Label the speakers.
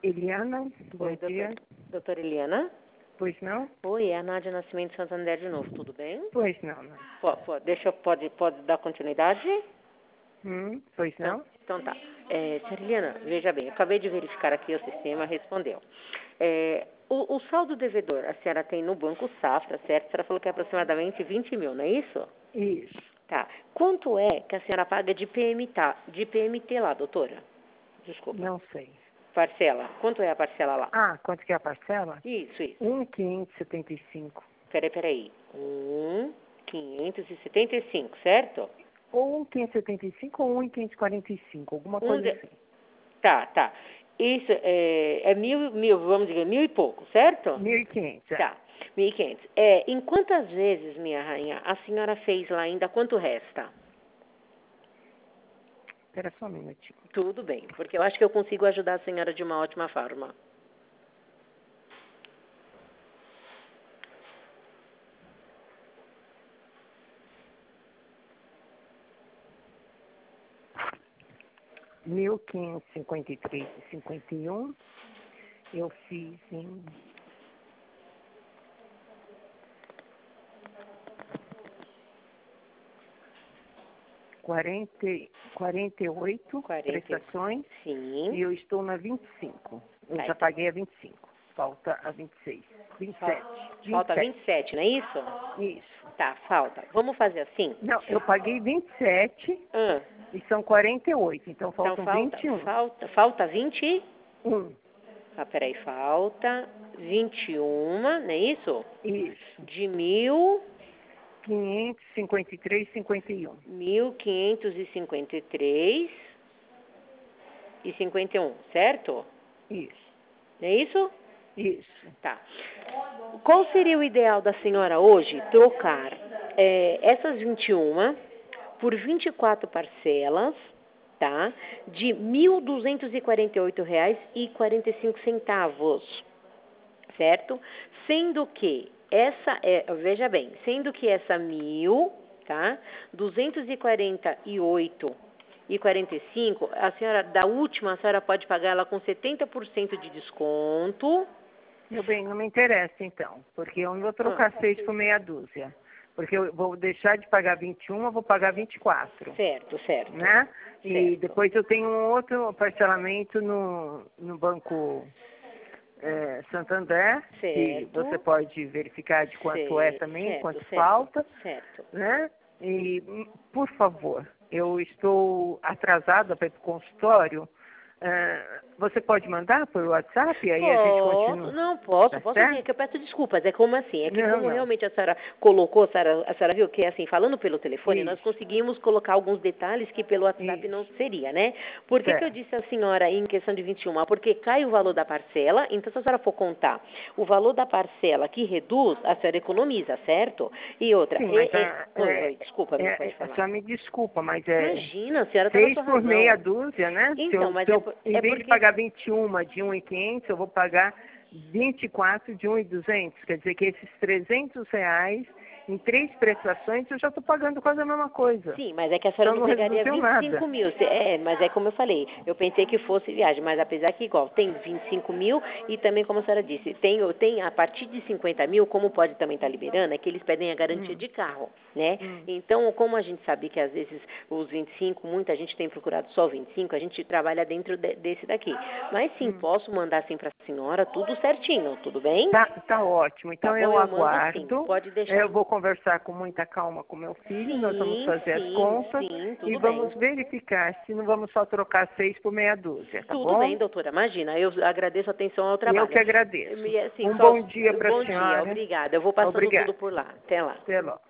Speaker 1: Eliana, bom
Speaker 2: Oi,
Speaker 1: dia.
Speaker 2: doutora Eliana?
Speaker 1: Pois não?
Speaker 2: Oi, é a Nádia Nascimento Santander de novo, tudo bem?
Speaker 1: Pois não, não.
Speaker 2: Pode dar continuidade?
Speaker 1: Pois não?
Speaker 2: Então tá. Senhora Eliana, veja bem, eu acabei de verificar aqui o sistema, respondeu. O saldo devedor a senhora tem no Banco Safra, certo? A senhora falou que é aproximadamente 20 mil, não é isso?
Speaker 1: Isso.
Speaker 2: Tá. Quanto é que a senhora paga de PMT lá, doutora? Desculpa.
Speaker 1: Não sei.
Speaker 2: Parcela. Quanto é a parcela lá?
Speaker 1: Ah, quanto que é a parcela?
Speaker 2: Isso.
Speaker 1: 1.575.
Speaker 2: Peraí. 575, certo?
Speaker 1: Ou 1.575 ou 1.545, alguma coisa assim.
Speaker 2: Tá. Isso é mil, vamos dizer, mil e pouco, certo?
Speaker 1: 1.500, é.
Speaker 2: Tá, 1.500. Em quantas vezes, minha rainha, a senhora fez lá ainda? Quanto resta?
Speaker 1: Espera só um minutinho.
Speaker 2: Tudo bem, porque eu acho que eu consigo ajudar a senhora de uma ótima forma.
Speaker 1: R$ 1.553,51. Eu fiz em 48 prestações.
Speaker 2: Sim.
Speaker 1: E eu estou na 25. Eu já
Speaker 2: Então.
Speaker 1: paguei a 25. Falta a 26. 27.
Speaker 2: Falta 27, não é isso?
Speaker 1: Isso.
Speaker 2: Tá, falta. Vamos fazer assim?
Speaker 1: Não, eu paguei 27
Speaker 2: Ah,
Speaker 1: e são 48. Então
Speaker 2: então
Speaker 1: faltam 21.
Speaker 2: falta 20. Peraí, falta 21, não é isso?
Speaker 1: Isso.
Speaker 2: De
Speaker 1: 553,51.
Speaker 2: 1.553 e 51, certo?
Speaker 1: Isso.
Speaker 2: Não é isso?
Speaker 1: Isso.
Speaker 2: Tá. Qual seria o ideal da senhora hoje trocar essas 21 por 24 parcelas, tá? De R$ 1.248,45, certo? Sendo que veja bem, sendo que essa 1.000, tá? 248,45, a senhora, da última, a senhora pode pagar ela com 70% de desconto.
Speaker 1: Meu bem, não me interessa então, porque eu não vou trocar 6 por meia dúzia. Porque eu vou deixar de pagar 21, eu vou pagar 24.
Speaker 2: Certo.
Speaker 1: Né? E
Speaker 2: Certo.
Speaker 1: depois eu tenho um outro parcelamento no Banco Santander, que
Speaker 2: Certo.
Speaker 1: você pode verificar de quanto é também, quanto
Speaker 2: Certo.
Speaker 1: falta.
Speaker 2: Certo.
Speaker 1: Né? E, por favor, eu estou atrasada para ir para o consultório. Você pode mandar por WhatsApp e aí a gente continua?
Speaker 2: Não, posso
Speaker 1: Tá
Speaker 2: sim,
Speaker 1: certo?
Speaker 2: é que eu peço desculpas, é como assim,
Speaker 1: Não.
Speaker 2: realmente a senhora colocou, a senhora viu que assim, falando pelo telefone, nós
Speaker 1: Isso.
Speaker 2: conseguimos colocar alguns detalhes que pelo WhatsApp
Speaker 1: Isso.
Speaker 2: não seria, né? Por que eu
Speaker 1: Certo.
Speaker 2: disse à senhora em questão de 21? Porque cai o valor da parcela, então se a senhora for contar o valor da parcela que reduz, a senhora economiza, certo? E outra,
Speaker 1: Sim, mas
Speaker 2: oi, desculpa, me pode
Speaker 1: a
Speaker 2: falar.
Speaker 1: senhora me desculpa, mas
Speaker 2: Imagina, a senhora está na
Speaker 1: 6
Speaker 2: sua
Speaker 1: por
Speaker 2: razão.
Speaker 1: meia dúzia, né?
Speaker 2: Então, mas
Speaker 1: Em vez de pagar 21 de 1.500, eu vou pagar 24 de 1.200. Quer dizer que esses R$ 300 em 3 prestações eu já estou pagando quase a mesma coisa.
Speaker 2: Sim, mas é que a senhora
Speaker 1: Então
Speaker 2: não pegaria
Speaker 1: reduziu
Speaker 2: 25
Speaker 1: nada.
Speaker 2: mil. Mas é como eu falei, eu pensei que fosse viagem, mas apesar que igual, tem 25 mil e também, como a senhora disse, tem a partir de 50 mil, como pode também estar liberando, é que eles pedem a garantia de carro, né? Então, como a gente sabe que às vezes os 25, muita gente tem procurado só 25, a gente trabalha dentro desse daqui. Mas sim, posso mandar assim para a senhora tudo certinho, tudo bem?
Speaker 1: Tá ótimo. Então
Speaker 2: Tá bom,
Speaker 1: eu
Speaker 2: eu mando sim,
Speaker 1: aguardo.
Speaker 2: pode deixar.
Speaker 1: Eu vou conversar com muita calma com meu filho, nós vamos fazer as contas
Speaker 2: Sim,
Speaker 1: e
Speaker 2: tudo
Speaker 1: vamos
Speaker 2: bem.
Speaker 1: verificar se não vamos só trocar 6 por meia dúzia, tá
Speaker 2: Tudo bem,
Speaker 1: bom?
Speaker 2: doutora, imagina, eu agradeço a atenção ao
Speaker 1: Eu
Speaker 2: trabalho.
Speaker 1: que agradeço.
Speaker 2: E, assim,
Speaker 1: Um bom dia para a
Speaker 2: bom dia,
Speaker 1: senhora.
Speaker 2: obrigada. Eu vou passando tudo
Speaker 1: Obrigada.
Speaker 2: por lá. Até lá.
Speaker 1: Até logo.